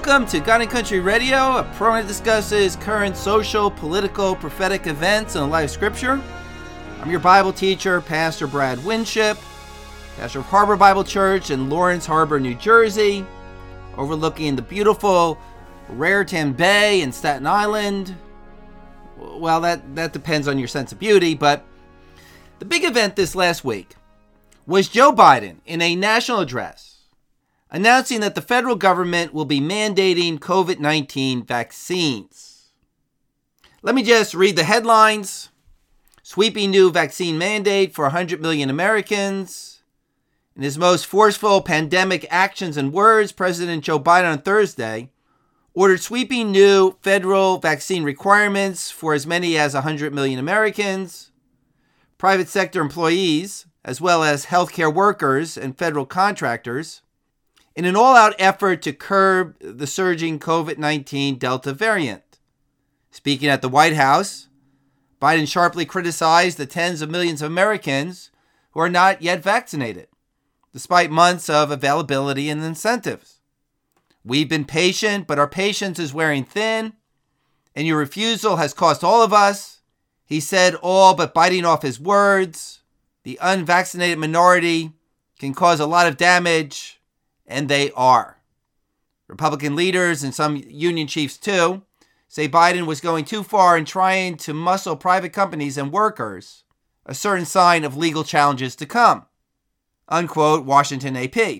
Welcome to God and Country Radio, a program that discusses current social, political, prophetic events in the light of Scripture. I'm your Bible teacher, Pastor Brad Winship, pastor of Harbor Bible Church in Lawrence Harbor, New Jersey, overlooking the beautiful Raritan Bay in Staten Island. Well, that depends on your sense of beauty, but the big event this last week was Joe Biden in a national address announcing that the federal government will be mandating COVID-19 vaccines. Let me just read the headlines. Sweeping new vaccine mandate for 100 million Americans. In his most forceful pandemic actions and words, President Joe Biden on Thursday ordered sweeping new federal vaccine requirements for as many as 100 million Americans, private sector employees, as well as healthcare workers and federal contractors, in an all-out effort to curb the surging COVID-19 Delta variant. Speaking at the White House, Biden sharply criticized the tens of millions of Americans who are not yet vaccinated, despite months of availability and incentives. We've been patient, but our patience is wearing thin, and your refusal has cost all of us. He said, all but biting off his words. The unvaccinated minority can cause a lot of damage, and they are. Republican leaders and some union chiefs too say Biden was going too far in trying to muscle private companies and workers, a certain sign of legal challenges to come. Unquote, Washington AP.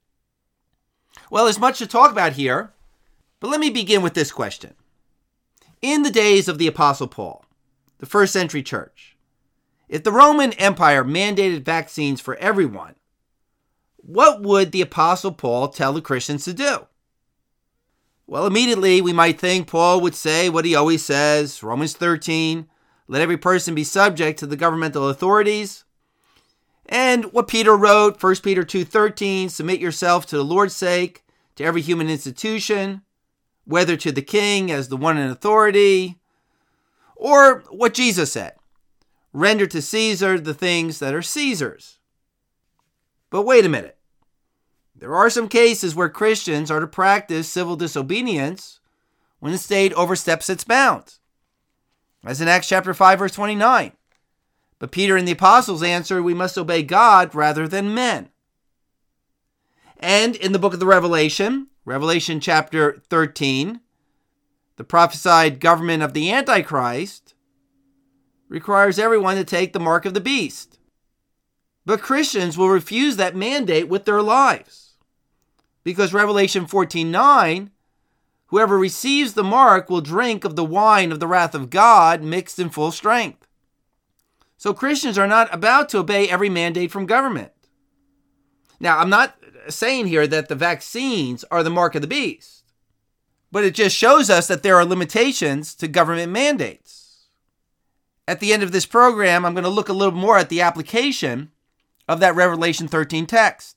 Well, there's much to talk about here, but let me begin with this question. In the days of the Apostle Paul, the first century church, if the Roman Empire mandated vaccines for everyone, what would the Apostle Paul tell the Christians to do? Well, immediately we might think Paul would say what he always says, Romans 13, let every person be subject to the governmental authorities. And what Peter wrote, 1 Peter 2:13, submit yourself to the Lord's sake, to every human institution, whether to the king as the one in authority, or what Jesus said, render to Caesar the things that are Caesar's. But wait a minute. There are some cases where Christians are to practice civil disobedience when the state oversteps its bounds, as in Acts chapter 5, verse 29. But Peter and the apostles answered, we must obey God rather than men. And in the book of the Revelation chapter 13, the prophesied government of the Antichrist requires everyone to take the mark of the beast. But Christians will refuse that mandate with their lives. Because Revelation 14:9, whoever receives the mark will drink of the wine of the wrath of God mixed in full strength. So Christians are not about to obey every mandate from government. Now, I'm not saying here that the vaccines are the mark of the beast, but it just shows us that there are limitations to government mandates. At the end of this program, I'm going to look a little more at the application of that Revelation 13 text.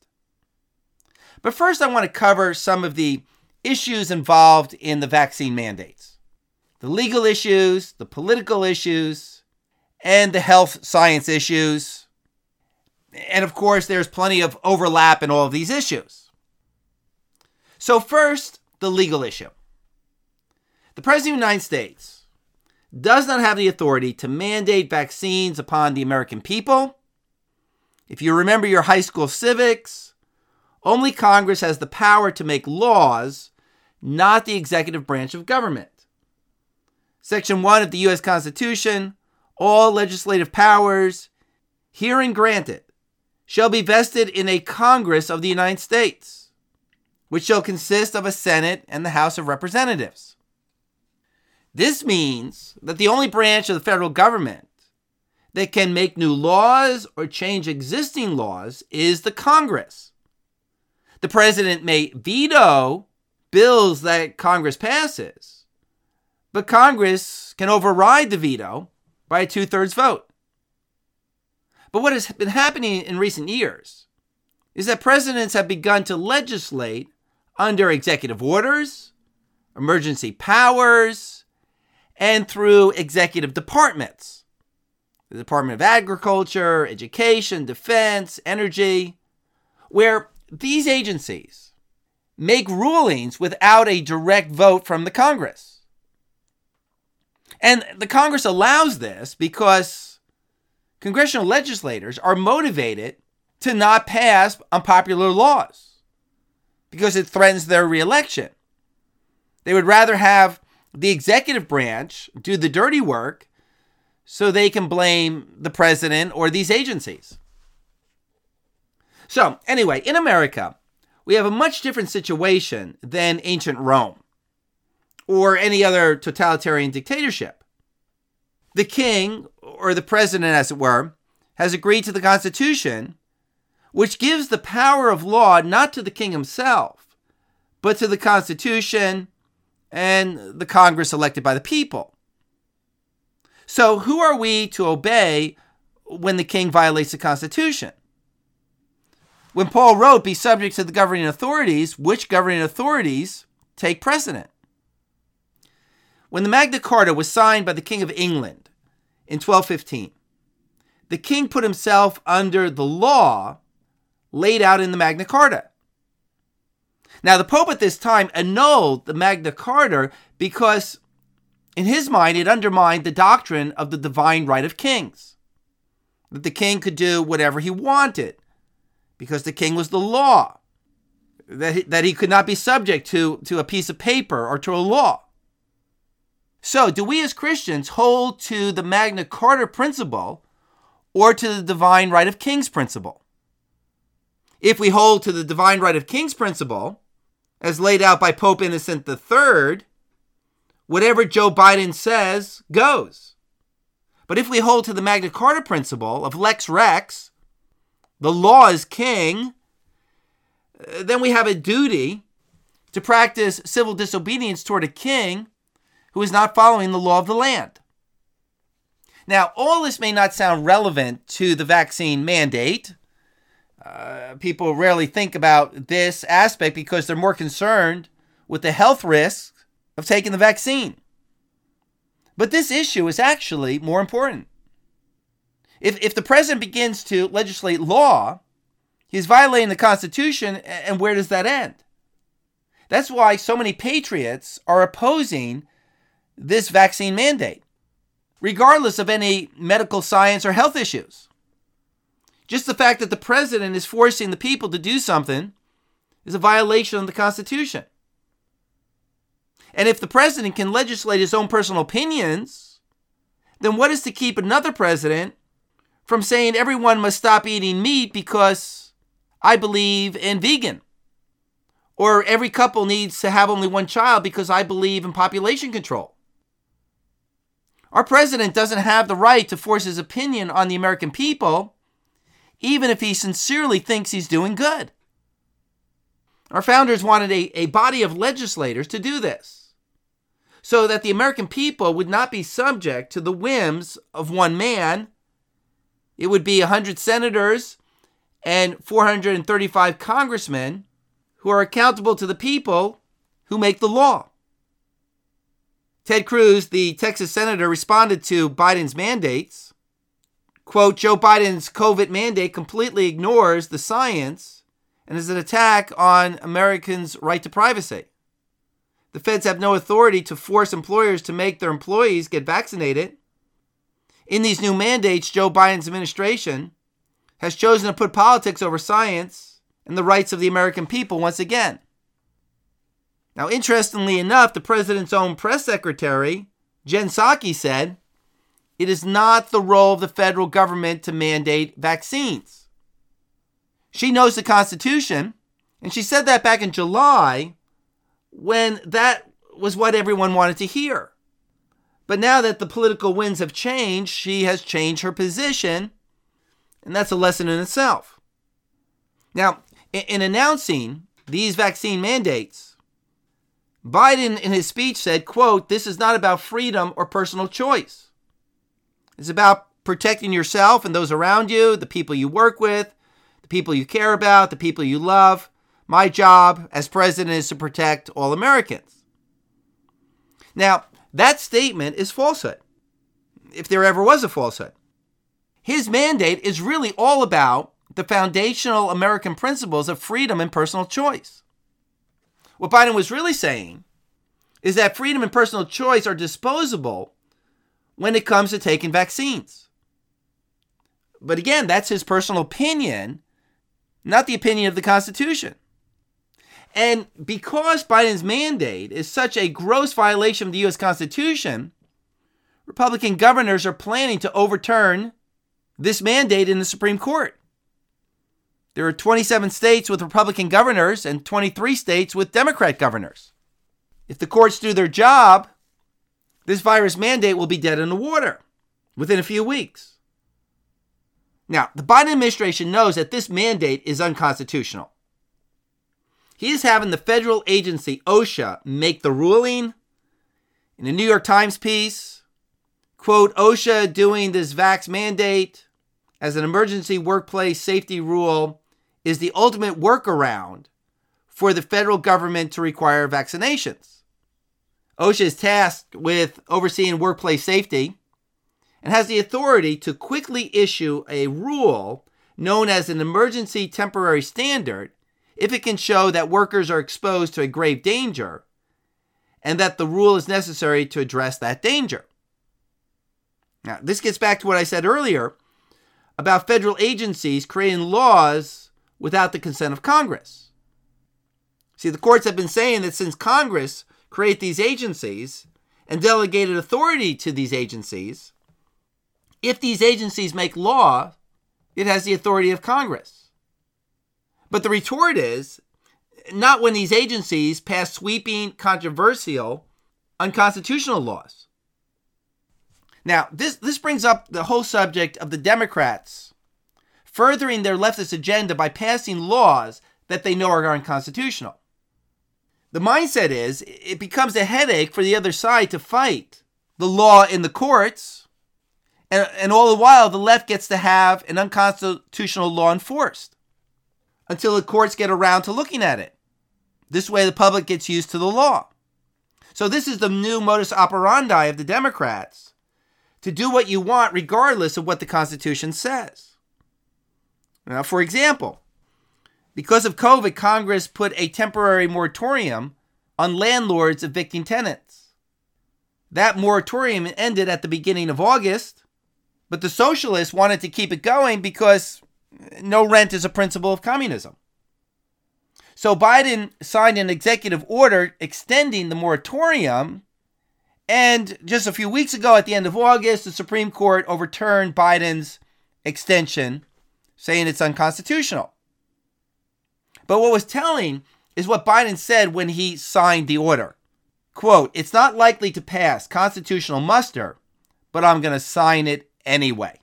But first, I want to cover some of the issues involved in the vaccine mandates. The legal issues, the political issues, and the health science issues. And of course, there's plenty of overlap in all of these issues. So first, the legal issue. The President of the United States does not have the authority to mandate vaccines upon the American people. If you remember your high school civics, only Congress has the power to make laws, not the executive branch of government. Section 1 of the U.S. Constitution, all legislative powers, herein granted, shall be vested in a Congress of the United States, which shall consist of a Senate and the House of Representatives. This means that the only branch of the federal government that can make new laws or change existing laws is the Congress. The president may veto bills that Congress passes, but Congress can override the veto by a 2/3 vote. But what has been happening in recent years is that presidents have begun to legislate under executive orders, emergency powers, and through executive departments. The Department of Agriculture, Education, Defense, Energy, where these agencies make rulings without a direct vote from the Congress. And the Congress allows this because congressional legislators are motivated to not pass unpopular laws because it threatens their reelection. They would rather have the executive branch do the dirty work so they can blame the president or these agencies. So, anyway, in America, we have a much different situation than ancient Rome or any other totalitarian dictatorship. The king, or the president as it were, has agreed to the Constitution, which gives the power of law not to the king himself, but to the Constitution and the Congress elected by the people. So who are we to obey when the king violates the Constitution? When Paul wrote, "Be subject to the governing authorities," which governing authorities take precedent? When the Magna Carta was signed by the King of England in 1215, the king put himself under the law laid out in the Magna Carta. Now, the Pope at this time annulled the Magna Carta because, in his mind, it undermined the doctrine of the divine right of kings, that the king could do whatever he wanted because the king was the law, that he could not be subject to a piece of paper or to a law. So, do we as Christians hold to the Magna Carta principle or to the divine right of kings principle? If we hold to the divine right of kings principle, as laid out by Pope Innocent III, whatever Joe Biden says goes. But if we hold to the Magna Carta principle of lex rex, the law is king, then we have a duty to practice civil disobedience toward a king who is not following the law of the land. Now, all this may not sound relevant to the vaccine mandate. People rarely think about this aspect because they're more concerned with the health risks of taking the vaccine. But this issue is actually more important. If the president begins to legislate law, he's violating the Constitution, and where does that end? That's why so many patriots are opposing this vaccine mandate, regardless of any medical science or health issues. Just the fact that the president is forcing the people to do something is a violation of the Constitution. And if the president can legislate his own personal opinions, then what is to keep another president from saying everyone must stop eating meat because I believe in vegan? Or every couple needs to have only one child because I believe in population control? Our president doesn't have the right to force his opinion on the American people, even if he sincerely thinks he's doing good. Our founders wanted a body of legislators to do this, so that the American people would not be subject to the whims of one man. It would be 100 senators and 435 congressmen who are accountable to the people who make the law. Ted Cruz, the Texas senator, responded to Biden's mandates. Quote, Joe Biden's COVID mandate completely ignores the science and is an attack on Americans' right to privacy. The feds have no authority to force employers to make their employees get vaccinated. In these new mandates, Joe Biden's administration has chosen to put politics over science and the rights of the American people once again. Now, interestingly enough, the president's own press secretary, Jen Psaki, said, it is not the role of the federal government to mandate vaccines. She knows the Constitution, and she said that back in July when that was what everyone wanted to hear. But now that the political winds have changed, she has changed her position, and that's a lesson in itself. Now, in announcing these vaccine mandates, Biden in his speech said, quote, this is not about freedom or personal choice. It's about protecting yourself and those around you, the people you work with, the people you care about, the people you love. My job as president is to protect all Americans. Now, that statement is falsehood, if there ever was a falsehood. His mandate is really all about the foundational American principles of freedom and personal choice. What Biden was really saying is that freedom and personal choice are disposable when it comes to taking vaccines. But again, that's his personal opinion, not the opinion of the Constitution. And because Biden's mandate is such a gross violation of the U.S. Constitution, Republican governors are planning to overturn this mandate in the Supreme Court. There are 27 states with Republican governors and 23 states with Democrat governors. If the courts do their job, this virus mandate will be dead in the water within a few weeks. Now, the Biden administration knows that this mandate is unconstitutional. He is having the federal agency OSHA make the ruling. In a New York Times piece, quote, OSHA doing this vax mandate as an emergency workplace safety rule is the ultimate workaround for the federal government to require vaccinations. OSHA is tasked with overseeing workplace safety and has the authority to quickly issue a rule known as an emergency temporary standard if it can show that workers are exposed to a grave danger and that the rule is necessary to address that danger. Now, this gets back to what I said earlier about federal agencies creating laws without the consent of Congress. See, the courts have been saying that since Congress created these agencies and delegated authority to these agencies, if these agencies make law, it has the authority of Congress. But the retort is, not when these agencies pass sweeping, controversial, unconstitutional laws. Now, this brings up the whole subject of the Democrats furthering their leftist agenda by passing laws that they know are unconstitutional. The mindset is, it becomes a headache for the other side to fight the law in the courts, and all the while the left gets to have an unconstitutional law enforced until the courts get around to looking at it. This way the public gets used to the law. So this is the new modus operandi of the Democrats, to do what you want regardless of what the Constitution says. Now, for example, because of COVID, Congress put a temporary moratorium on landlords evicting tenants. That moratorium ended at the beginning of August, but the socialists wanted to keep it going because no rent is a principle of communism. So Biden signed an executive order extending the moratorium, and just a few weeks ago, at the end of August, the Supreme Court overturned Biden's extension, saying it's unconstitutional. But what was telling is what Biden said when he signed the order. Quote, "It's not likely to pass constitutional muster, but I'm going to sign it anyway."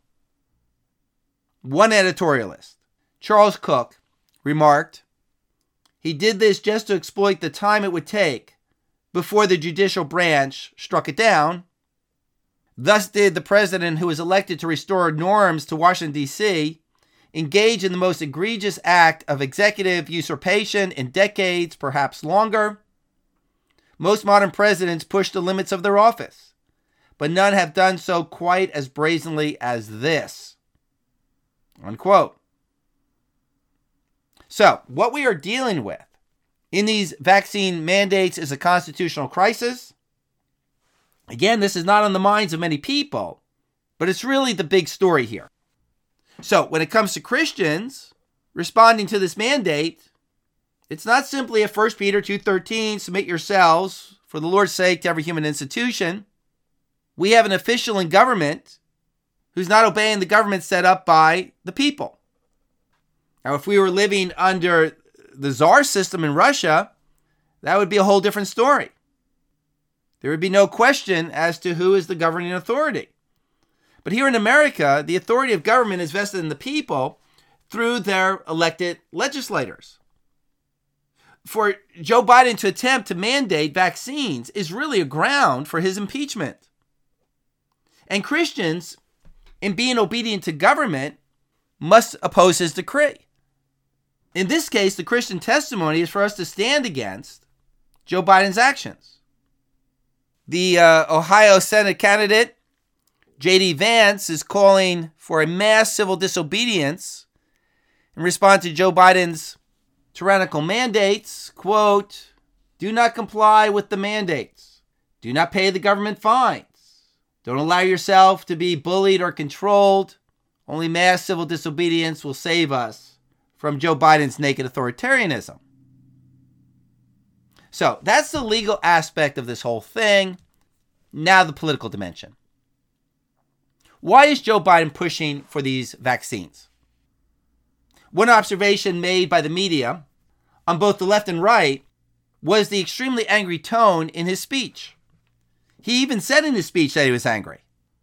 One editorialist, Charles Cook, remarked, "He did this just to exploit the time it would take before the judicial branch struck it down. Thus did the president, who was elected to restore norms to Washington, D.C., engage in the most egregious act of executive usurpation in decades, perhaps longer. Most modern presidents push the limits of their office, but none have done so quite as brazenly as this." Unquote. So, what we are dealing with in these vaccine mandates is a constitutional crisis. Again, this is not on the minds of many people, but it's really the big story here. So, when it comes to Christians responding to this mandate, it's not simply a 1 Peter 2:13, submit yourselves for the Lord's sake to every human institution. We have an official in government who's not obeying the government set up by the people. Now, if we were living under the Tsar system in Russia, that would be a whole different story. There would be no question as to who is the governing authority. But here in America, the authority of government is vested in the people through their elected legislators. For Joe Biden to attempt to mandate vaccines is really a ground for his impeachment. And Christians, in being obedient to government, must oppose his decree. In this case, the Christian testimony is for us to stand against Joe Biden's actions. The Ohio Senate candidate, J.D. Vance, is calling for a mass civil disobedience in response to Joe Biden's tyrannical mandates. Quote, Do not comply with the mandates. Do not pay the government fines. Don't allow yourself to be bullied or controlled. Only mass civil disobedience will save us from Joe Biden's naked authoritarianism. So that's the legal aspect of this whole thing. Now the political dimension. Why is Joe Biden pushing for these vaccines? One observation made by the media on both the left and right was the extremely angry tone in his speech. He even said in his speech that he was angry.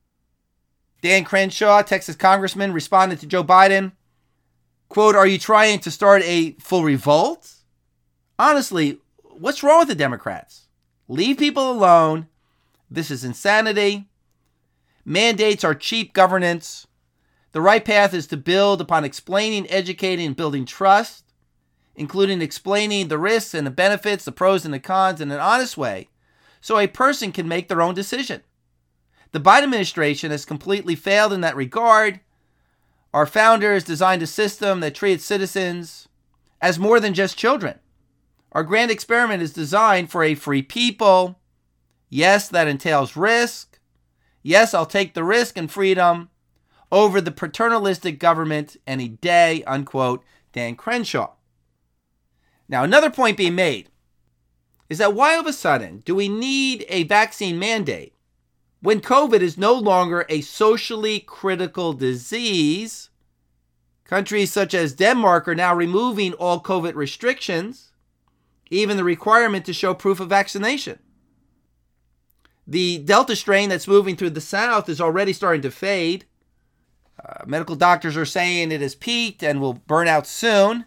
Dan Crenshaw, Texas congressman, responded to Joe Biden, quote, "Are you trying to start a full revolt? Honestly, what's wrong with the Democrats? Leave people alone. This is insanity. Mandates are cheap governance. The right path is to build upon explaining, educating, and building trust, including explaining the risks and the benefits, the pros and the cons in an honest way, so a person can make their own decision. The Biden administration has completely failed in that regard. Our founders designed a system that treated citizens as more than just children. Our grand experiment is designed for a free people. Yes, that entails risk. Yes, I'll take the risk and freedom over the paternalistic government any day," unquote, Dan Crenshaw. Now, another point being made is that why all of a sudden do we need a vaccine mandate when COVID is no longer a socially critical disease? Countries such as Denmark are now removing all COVID restrictions, even the requirement to show proof of vaccination. The Delta strain that's moving through the South is already starting to fade. Medical doctors are saying it has peaked and will burn out soon.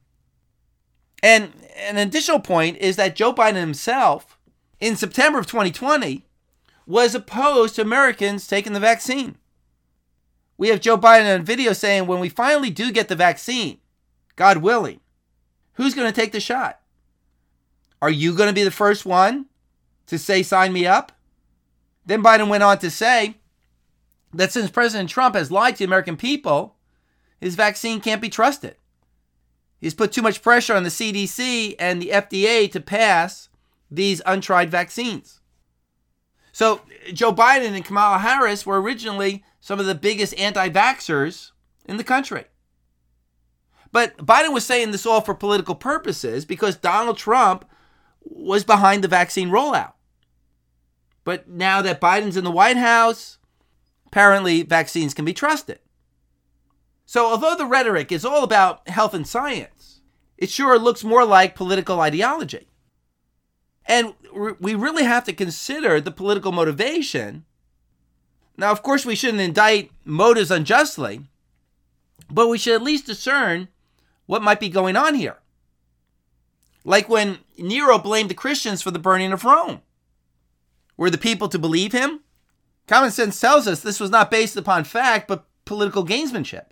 And an additional point is that Joe Biden himself, in September of 2020, was opposed to Americans taking the vaccine. We have Joe Biden on video saying, when we finally do get the vaccine, God willing, who's going to take the shot? Are you going to be the first one to say, sign me up? Then Biden went on to say that since President Trump has lied to the American people, his vaccine can't be trusted. He's put too much pressure on the CDC and the FDA to pass these untried vaccines. So Joe Biden and Kamala Harris were originally some of the biggest anti-vaxxers in the country. But Biden was saying this all for political purposes because Donald Trump was behind the vaccine rollout. But now that Biden's in the White House, apparently vaccines can be trusted. So although the rhetoric is all about health and science, it sure looks more like political ideology. And we really have to consider the political motivation. Now, of course, we shouldn't indict motives unjustly, but we should at least discern what might be going on here. Like when Nero blamed the Christians for the burning of Rome. Were the people to believe him? Common sense tells us this was not based upon fact, but political gamesmanship.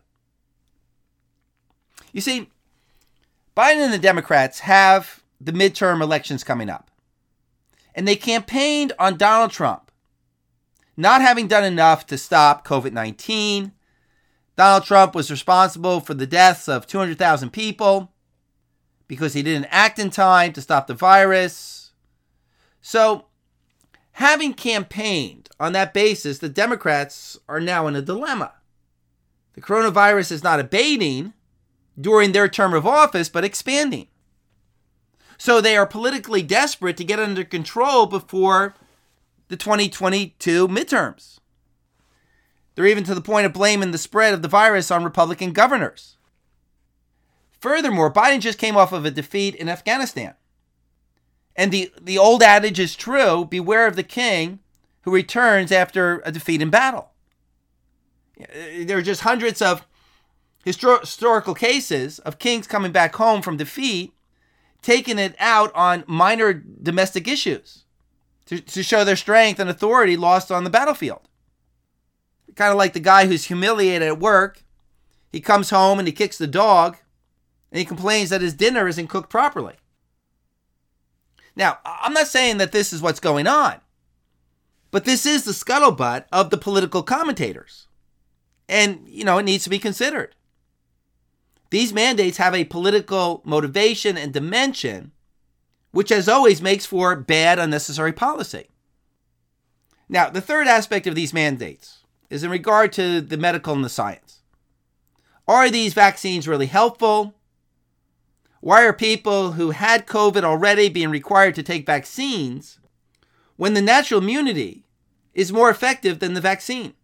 You see, Biden and the Democrats have the midterm elections coming up. And they campaigned on Donald Trump not having done enough to stop COVID-19. Donald Trump was responsible for the deaths of 200,000 people because he didn't act in time to stop the virus. So, having campaigned on that basis, the Democrats are now in a dilemma. The coronavirus is not abating during their term of office, but expanding. So they are politically desperate to get under control before the 2022 midterms. They're even to the point of blaming the spread of the virus on Republican governors. Furthermore, Biden just came off of a defeat in Afghanistan. And the old adage is true, beware of the king who returns after a defeat in battle. There are just hundreds of historical cases of kings coming back home from defeat, taking it out on minor domestic issues to show their strength and authority lost on the battlefield. Kind of like the guy who's humiliated at work. He comes home and he kicks the dog and he complains that his dinner isn't cooked properly. Now, I'm not saying that this is what's going on, but this is the scuttlebutt of the political commentators. And, it needs to be considered. These mandates have a political motivation and dimension, which as always makes for bad, unnecessary policy. Now, the third aspect of these mandates is in regard to the medical and the science. Are these vaccines really helpful? Why are people who had COVID already being required to take vaccines when the natural immunity is more effective than the vaccine?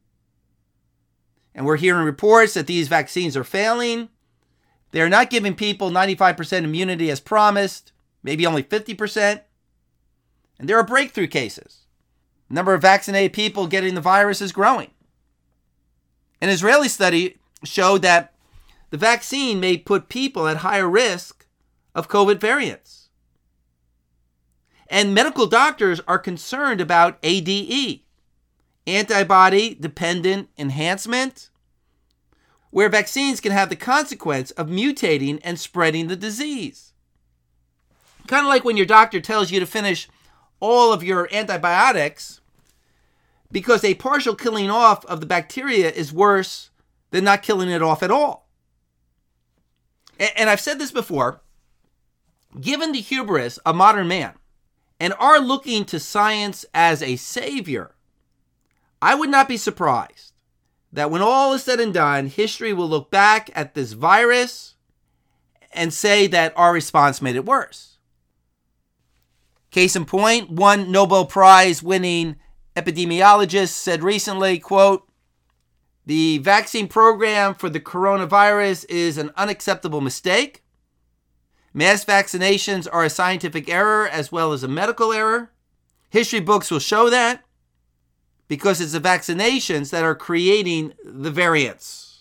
And we're hearing reports that these vaccines are failing. They're not giving people 95% immunity as promised, maybe only 50%. And there are breakthrough cases. The number of vaccinated people getting the virus is growing. An Israeli study showed that the vaccine may put people at higher risk of COVID variants. And medical doctors are concerned about ADE, antibody-dependent enhancement, where vaccines can have the consequence of mutating and spreading the disease. Kind of like when your doctor tells you to finish all of your antibiotics because a partial killing off of the bacteria is worse than not killing it off at all. And I've said this before, given the hubris of modern man and our looking to science as a savior, I would not be surprised that when all is said and done, history will look back at this virus and say that our response made it worse. Case in point, one Nobel Prize winning epidemiologist said recently, quote, "The vaccine program for the coronavirus is an unacceptable mistake. Mass vaccinations are a scientific error as well as a medical error. History books will show that because it's the vaccinations that are creating the variants."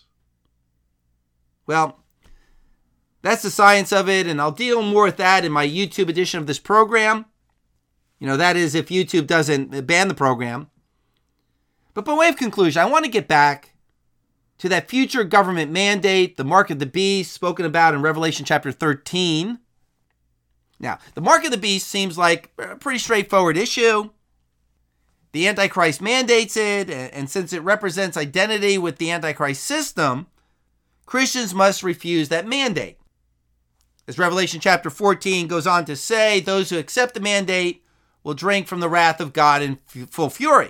Well, that's the science of it, and I'll deal more with that in my YouTube edition of this program. That is if YouTube doesn't ban the program. But by way of conclusion, I want to get back to that future government mandate, the mark of the beast, spoken about in Revelation chapter 13. Now, the mark of the beast seems like a pretty straightforward issue. The Antichrist mandates it, and since it represents identity with the Antichrist system, Christians must refuse that mandate. As Revelation chapter 14 goes on to say, those who accept the mandate will drink from the wrath of God in full fury.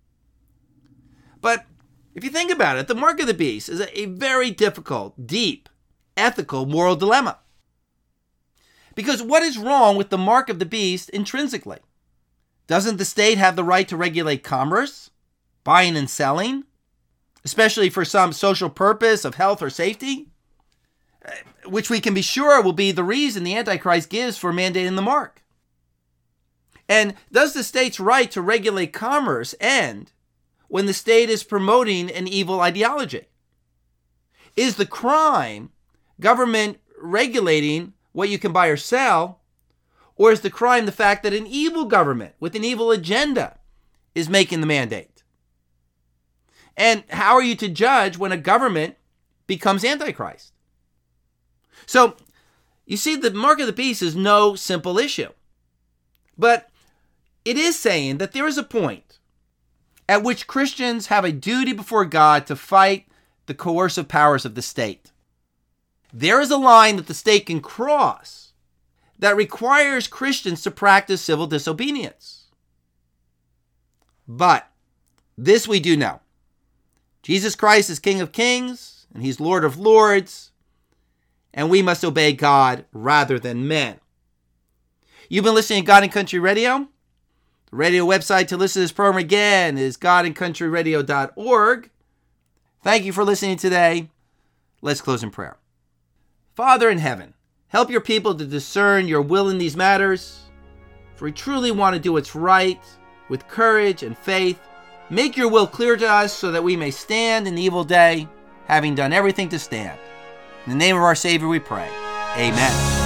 But if you think about it, the mark of the beast is a very difficult, deep, ethical, moral dilemma. Because what is wrong with the mark of the beast intrinsically? Doesn't the state have the right to regulate commerce, buying and selling, especially for some social purpose of health or safety, which we can be sure will be the reason the Antichrist gives for mandating the mark? And does the state's right to regulate commerce end when the state is promoting an evil ideology? Is the crime government regulating what you can buy or sell, or is the crime the fact that an evil government with an evil agenda is making the mandate? And how are you to judge when a government becomes Antichrist? So, you see, the mark of the beast is no simple issue. But it is saying that there is a point at which Christians have a duty before God to fight the coercive powers of the state. There is a line that the state can cross that requires Christians to practice civil disobedience. But this we do know. Jesus Christ is King of Kings, and He's Lord of Lords, and we must obey God rather than men. You've been listening to God and Country Radio. The radio website to listen to this program again is godandcountryradio.org. Thank you for listening today. Let's close in prayer. Father in heaven, help your people to discern your will in these matters. For we truly want to do what's right with courage and faith. Make your will clear to us so that we may stand in the evil day, having done everything to stand. In the name of our Savior we pray. Amen.